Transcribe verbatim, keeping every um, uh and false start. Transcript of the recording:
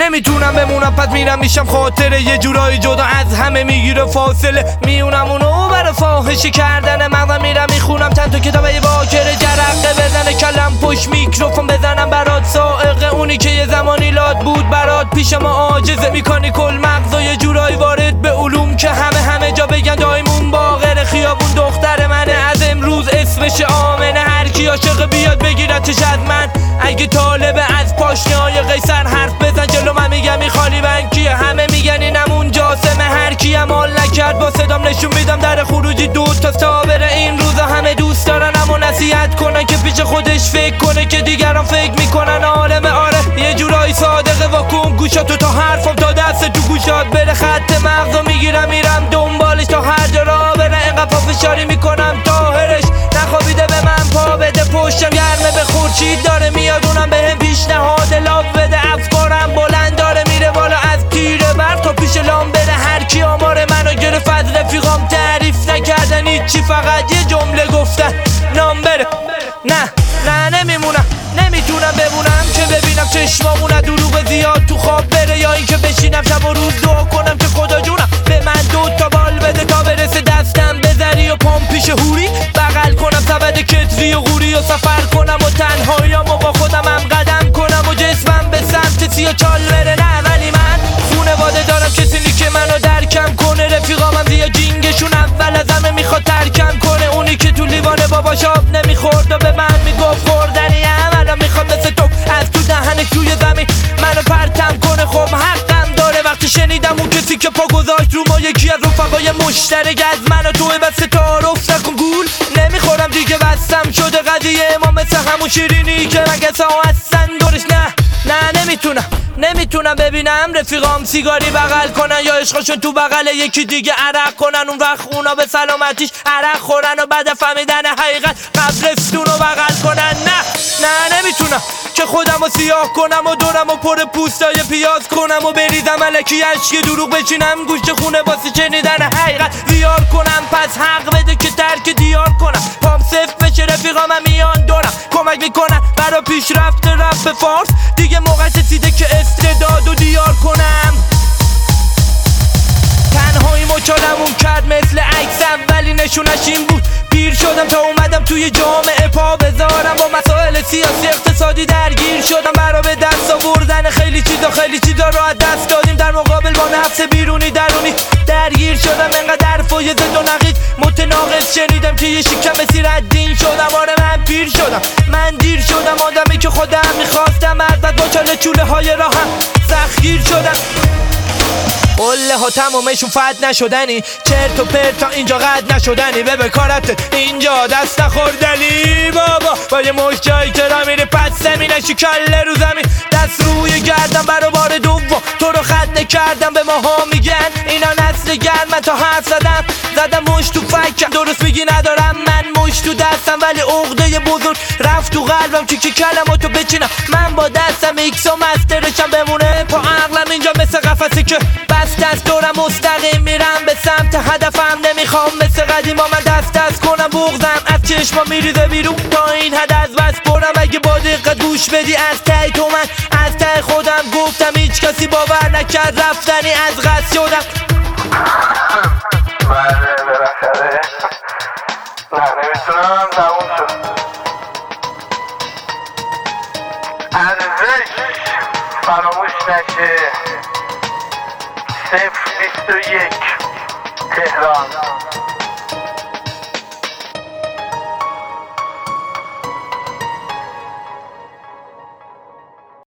نمیتونم بمونم پس میرم میشم خاطره یه جورایی جدا از همه میگیره فاصله میونم اونو برای فاحشی کردن مغزم میرم میخونم چند تا کتابه باکره جرقه بزنه کلم پشت میکروفون بزنم برات سائقه اونی که یه زمانی لاد بود برات پیش ما عاجزه میکنی کل مغزا یه جورایی وارد به علوم که همه همه جا بگن دایمون باقر خیابون دختر منه از امروز اسمش آمنه هر کی عاشق بیاد بگیرتش از من اگه طالبه از پاشنه های قیصر حرف بزن جلو من میگم این خالی بنکیه همه میگن اینم اون جاسمه هر کی هم حال نکرد با صدام نشون میدم در خروجی دو تا تا بره این روزا همه دوست دارن اما نصیحت کنن که پیش خودش فکر کنه که دیگران فکر میکنن عالمه آره یه جورایی صادقه واکن گوشاتو تا حرفم تا دست تو گوشات بره خط مغزو میگیرم میرم دنبالش تا هر جا را بره اینقدر پافشاری میکنم طاهرش نخوابیده به من پا بده پشتم گرمه به خورشید داره میاد اونم بهم پیشنهاد لاف بده افکارم بلند داره میره بالا از تیره برق تا پیش لام بره هر کی آمار منو گرفت از رفیقام تعریف نکردن هیچی فقط یه جمله گفتن نام بره نه نه نمیمونم نمیتونم بمونم که ببینم چشمامونه دروغ زیاد تو خواب بره یا اینکه بشینم شب و روز دعا کنم که خدا جونم به من دو تا بال بده تا برسه دستم بذری و پام پیش هوری بغل کنم سبد کتری و غوری و سفر کنم و تنهاییام و با خودم هم قدم کنم و جسمم به سمت سیا چال بره نه ولی من خونواده دارم کسی نی که منو درکم کنه رفیقامم زیا جینگشون اول از همه میخواد ترکم کنه اونی که تو لیوان باباش آب نمیخورد و به من میگفت خوردنی الان میخواد مثل تو از تو دهنش توی زمین منو پرتم کنه خب حقم داره وقتی شنیدم اون کسی که پا گذاشت رو ما یکی از رفقای مشترک از من و توی بس تعارف نکن گول نمیخورم دیگه بستم شده قضیه ما مثل همون شیرینی که مگه سا هستن دورش نه نه نمیتونم نمیتونم ببینم رفیقام سیگاری بغل کنن یا عشقشون تو بغل یکی دیگه عرق کنن اون وقت اونا به سلامتیش عرق خورن و بعد فهمیدن حقیقت قبرستون رو بغل کنن نه نه نمیتونم که خودم رو سیاه کنم و دورم و پر پوستای پیاز کنم و بریزم الکی اشک دروغ بچینم گوشت خونه واسه شنیدن حقیقت زیار کنم پس حق بده که ترک دیار کنم پام صفر بشه رفیقام هم میان دورم کمک میکنن برا پیشرفت رپ فارس دیگه موقعش رسیده که استعداد و دیار کنم تنهایی مچالمون کرد مثل عکس اولی نشونش این بود پیر شدم تا اومدم توی جامعه پا بذارم با مسائل سیاسی اقتصادی درگیر شدم برا به دست آوردن خیلی چیزا خیلی چیزا رو از دست دادیم در مقابل با نفس بیرونی درونی درگیر شدم انقدر حرف و یه زد و نقیض متناقض شنیدم که یه شکم به سیرت دین شدم آره من پیر شدم من دیر شدم آدمی که خودم میخواستم ازت با چاله چوله های راهم سختگیر شدم قله ها تمامشون فد نشدنی چرت و پرت تا اینجا قد نشدنی به بکارت اینجا دست نخوردنی بابا با یه مشت جایی که را میره پس زمینشی کله رو زمین دست روی گردم برا بار دوم تو رو خط نکردم به ماها میگن اینا نسل گرم تا حرف زدم زدم مشت تو فکم درست میگی ندارم من مشت تو دستم ولی عقده بزرگ رفت تو قلبم که که کلماتو بچینم من با دستم ایکس و مسترشم بمونه پا عقلم اینجا مثل قفصی که بس دست دورم مستقیم میرم به سمت هدفم نمیخوام مثل قدیما من دست دست کنم بغضم از چشما میریزه بیرون تا این حد از بس برم اگه با دقت گوش بدی از ته تو من از ته خودم گفتم هیچ کسی باور نکرد رفتنی از قصد شدم بله بالاخره نه نمیتونم تموم شد ارزش فراموش نشه صفر بیست و یک تهران